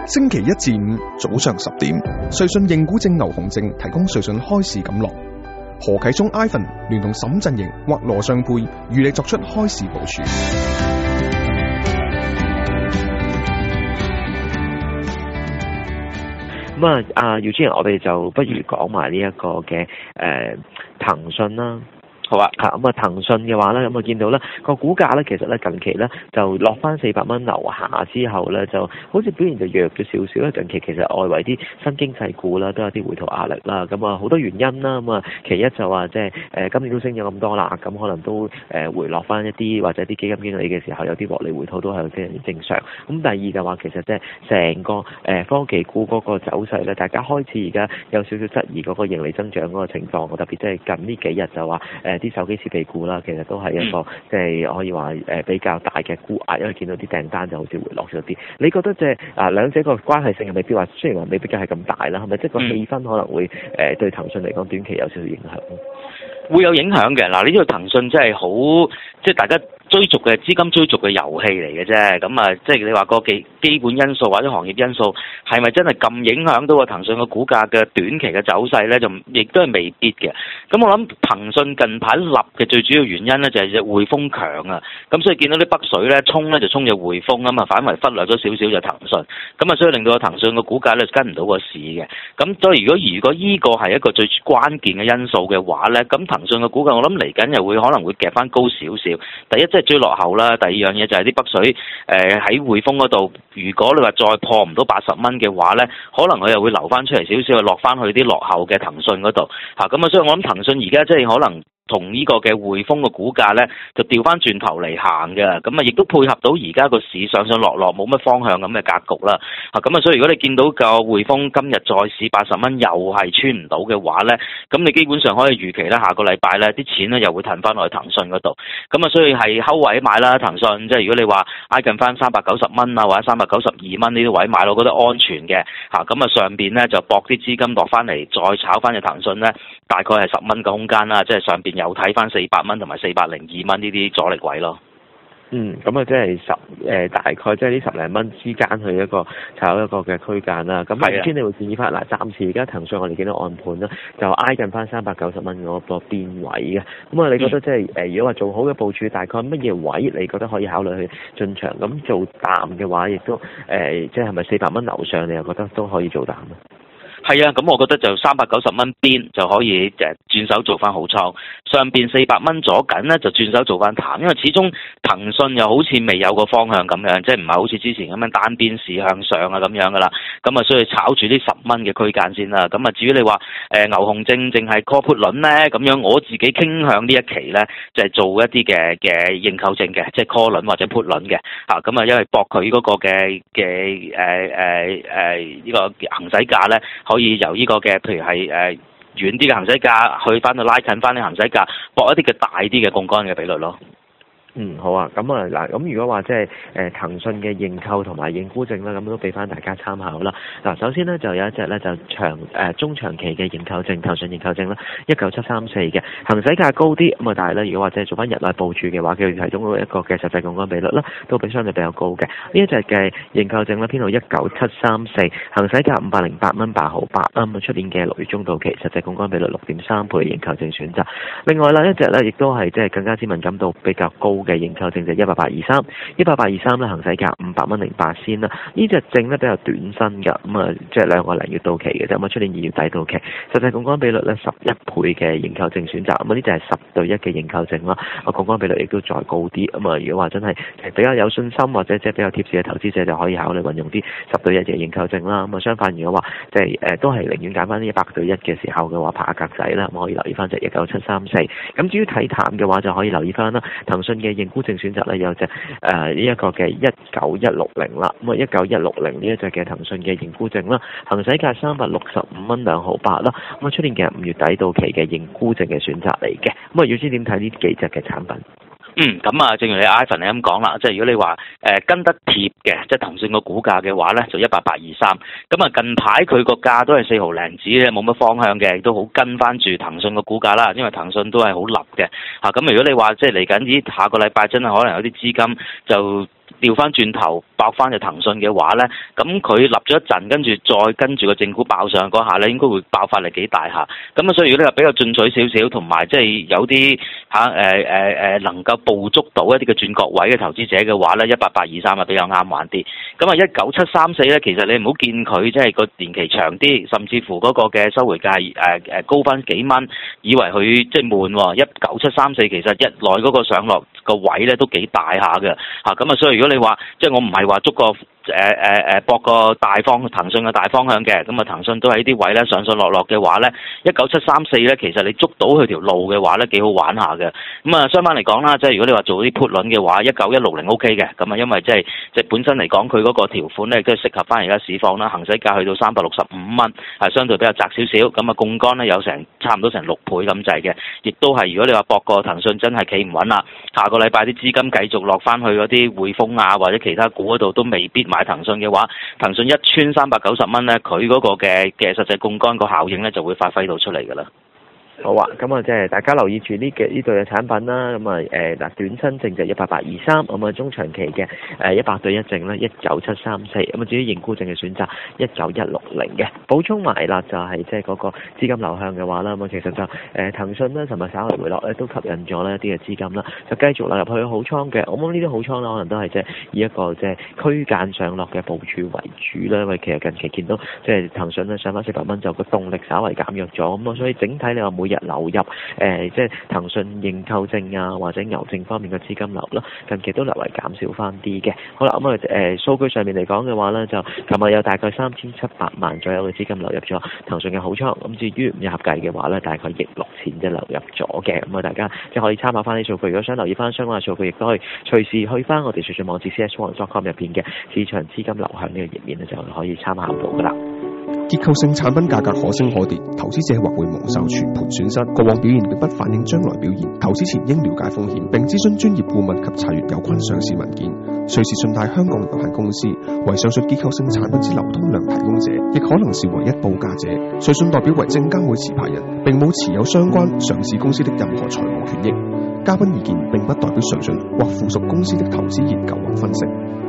星期一至五早上10點，瑞信認股證牛熊證提供瑞信開市錦囊。何啟聰 Ivan 聯同沈振盈或羅尚佩與你作出開市部署。 咁啊，姚主任，我哋就不如講埋呢一個嘅騰訊啦。好啊，咁啊，騰訊嘅話咧，咁啊見到咧個股價咧，其實咧近期咧就落翻400蚊樓下之後咧，就好似表現就弱咗少少啦。近期其實外圍啲新經濟股啦，都有啲回吐壓力啦。咁啊好多原因啦。咁啊其一就話即係今年都升咗咁多啦，咁可能都回落翻一啲，或者啲基金經理嘅時候有啲獲利回吐都係非常之正常。咁第二就話其實即係成個科技股嗰個走勢咧，大家開始而家有少少質疑嗰個盈利增長嗰個情況。特別即係近呢幾日就話啲手機設備股啦，其實都係一個即係可以話比較大嘅沽壓，因為見到啲訂單就好似回落咗啲。你覺得即係兩者個關係性係未必話，雖然話未必係咁大啦，係咪即係個氣氛可能會對騰訊嚟講短期有少少影響？ 會有影響嘅。嗱，呢個騰訊真係好，即係大家追逐嘅資金追逐嘅遊戲嚟嘅啫。咁啊，即係你話個基本因素或者行業因素係咪真係咁影響到個騰訊嘅股價嘅短期嘅走勢咧？就亦都係未必嘅。咁我諗騰訊近排立嘅最主要原因咧就係隻匯豐強啊。咁所以見到啲北水咧衝咧就衝隻匯豐啊嘛，反為忽略咗少少就騰訊。咁啊，所以令到個騰訊嘅股價咧跟唔到個市嘅。咁所以如果依個係一個最關鍵嘅因素嘅話咧，咁騰訊嘅股價我諗嚟緊又可能會夾翻高少少。第一即係追落後啦，第二樣嘢就係啲北水喺匯豐嗰度，如果你話再破唔到80蚊嘅話咧，可能佢又會流翻出嚟少少，落翻去啲落後嘅騰訊嗰度嚇。咁啊，所以我諗騰訊而家即係可能同呢個嘅匯豐嘅股價咧，就調翻轉頭嚟行嘅，咁啊亦都配合到而家個市上上落落冇乜方向咁嘅格局啦。咁啊，所以如果你見到個匯豐今日再試80蚊又係穿唔到嘅話咧，咁你基本上可以預期咧，下個禮拜咧啲錢咧又會騰翻落去騰訊嗰度。咁啊，所以係睺位買啦，騰訊即係如果你話挨近翻390蚊啊，或者392蚊呢啲位買，我覺得安全嘅嚇。咁啊上邊咧就搏啲資金落翻嚟，再炒翻隻騰訊咧，大概係10蚊嘅空間啦，即係上邊有睇翻400蚊同埋402蚊呢啲阻力位咯。 咁啊，即係大概即係呢10零蚊之間去一個炒一個嘅區間啦。咁頭先你會建議翻嗱，暫時而家騰訊我哋見到按盤啦，就挨近翻390蚊嗰個邊位嘅。咁啊，你覺得即係如果話做好嘅部署，大概乜嘢位你覺得可以考慮去進場？咁做淡嘅話，亦都即係咪400蚊樓上，你又覺得都可以做淡啊？ 係啊，咁我覺得就390蚊邊就可以轉手做翻好倉，上邊400蚊左緊咧就轉手做翻淡，因為始終騰訊又好似未有個方向咁樣，即係唔係好似之前咁樣單邊市向上啊咁樣噶啦，咁啊所以炒住啲10蚊嘅區間先啦。咁啊至於你話牛熊證淨係 call put 輪咧，咁樣我自己傾向呢一期咧就係做一啲嘅認購證嘅，即係 call 輪或者 put 輪嘅嚇。咁啊因為博佢嗰個嘅呢個行使價咧，可以由呢個嘅，譬如係遠啲嘅行使價去翻到拉近翻啲行使價，博一啲嘅大啲嘅槓桿嘅比率咯。 好啊，咁啊嗱，咁如果話即係騰訊嘅認購同埋認沽證啦，咁都俾翻大家參考啦。嗱，首先呢，就有一隻咧就中長期嘅認購證，騰訊認購證啦，19734嘅行使價高啲，咁啊但係咧如果話即係做翻日內部署嘅話，佢提供到一個嘅實際槓桿比率啦，都比相對比較高嘅。呢一隻嘅認購證咧編號19734，行使價508蚊8毫8，咁啊出年嘅6月中到期，實際槓桿比率6.3倍認購證選擇。另外啦，一隻咧亦都係即係更加之敏感度比較高嘅認購證就18823咧，行使價500蚊08仙啦。呢隻證咧比較短身㗎，咁啊即係2個零月到期嘅啫，咁啊出年2月底到期，實際槓桿比率咧11倍嘅認購證選擇，咁啊呢隻係10:1嘅認購證啦，個槓桿比率亦都再高啲。咁啊如果話真係比較有信心或者即係比較貼市嘅投資者，就可以考慮運用啲10:1嘅認購證啦。咁啊相反如果話即係都係寧願揀翻啲100:1嘅時候嘅話，爬格仔啦，咁可以留意翻隻19734。咁至於睇淡嘅話，就可以留意翻啦，騰訊嘅認沽證選擇咧有隻呢一個嘅19160啦，咁啊19160呢一隻嘅騰訊嘅認沽證啦，行使價365蚊2毫8啦，咁啊出年嘅5月底到期嘅認沽證嘅選擇嚟嘅。咁啊要知點睇呢幾隻嘅產品？ 咁啊，正如你 Ivan 你咁講啦，即係如果你話跟得貼嘅，即係騰訊個股價嘅話咧，就18823。咁啊，近排佢個價都係4毫零紙咧，冇乜方向嘅，亦都好跟翻住騰訊個股價啦。因為騰訊都係好立嘅嚇。咁如果你話即係嚟緊啲下個禮拜真係可能有啲資金就調翻轉頭爆翻隻騰訊嘅話咧，咁佢立咗一陣，跟住再跟住個正股爆上嗰下咧，應該會爆發力幾大下。咁啊，所以如果你話比較進取少少，同埋即係有啲能夠捕捉到一啲嘅轉角位嘅投資者嘅話咧，18823啊比較啱玩啲。咁啊19734咧，其實你唔好見佢即係個年期長啲，甚至乎嗰個嘅收回價高翻幾蚊，以為佢即係悶喎。19734其實一內嗰個上落個位咧都幾大下嘅嚇。咁啊，所以如果你話即係我唔係話捉個博個大方騰訊嘅大方向嘅，咁啊騰訊都喺啲位咧上上落落嘅話咧，19734咧其實你捉到佢條路嘅話咧幾好玩下嘅。咁啊相反嚟講啦，即係如果你話做啲 put 輪嘅話，19160 OK 嘅。咁啊因為即係本身嚟講佢嗰個條款咧，即係適合翻而家市況啦，行使價去到365蚊，係相對比較窄少少。咁啊槓桿咧有差唔多成6倍咁滯嘅，亦都係如果你話博個騰訊真係企唔穩啦，下個禮拜啲資金繼續落翻去嗰啲匯豐啊或者其他股嗰度都未必買騰訊嘅話，騰訊一穿390蚊咧，佢嗰個嘅實際槓桿個效應咧就會發揮到出嚟㗎啦。 好啊，咁啊即係大家留意住呢對嘅產品啦，咁啊短身證就18823，咁啊中長期嘅100對1證咧19734，咁啊至於認沽證嘅選擇19160嘅。補充埋啦，就係即係嗰個資金流向嘅話啦，咁啊其實就騰訊咧尋日稍為回落咧，都吸引咗呢一啲嘅資金啦，就繼續流入去好倉嘅。我諗呢啲好倉啦，可能都係即係以一個即係區間上落嘅部署為主啦，因為其實近期見到即係騰訊咧上翻400蚊就個動力稍為減弱咗，咁啊所以整體你話每日流入即係騰訊認購證啊或者牛證方面嘅資金流啦，近期都略為減少翻啲嘅。好啦，咁啊數據上面嚟講嘅話咧，就琴日有大概3700萬左右嘅資金流入咗騰訊嘅好倉，咁至於5日合計嘅話咧，大概億6000即係流入咗嘅。咁啊大家即係可以參考翻啲數據，如果想留意翻相關嘅數據，亦都可以隨時去翻我哋瑞信網址 cs1.com 入邊嘅市場資金流向呢個頁面咧，就可以參考到噶啦。 結構性產品價格可升可跌，投資者或會蒙受全盤損失。過往表現並不反映將來表現，投資前應了解風險，並諮詢專業顧問及查閱有關上市文件。瑞士信貸香港有限公司為上述結構性產品之流通量提供者，亦可能是唯一報價者。瑞信代表為證監會持牌人，並冇持有相關上市公司的任何財務權益。嘉賓意見並不代表瑞信或附屬公司的投資研究或分析。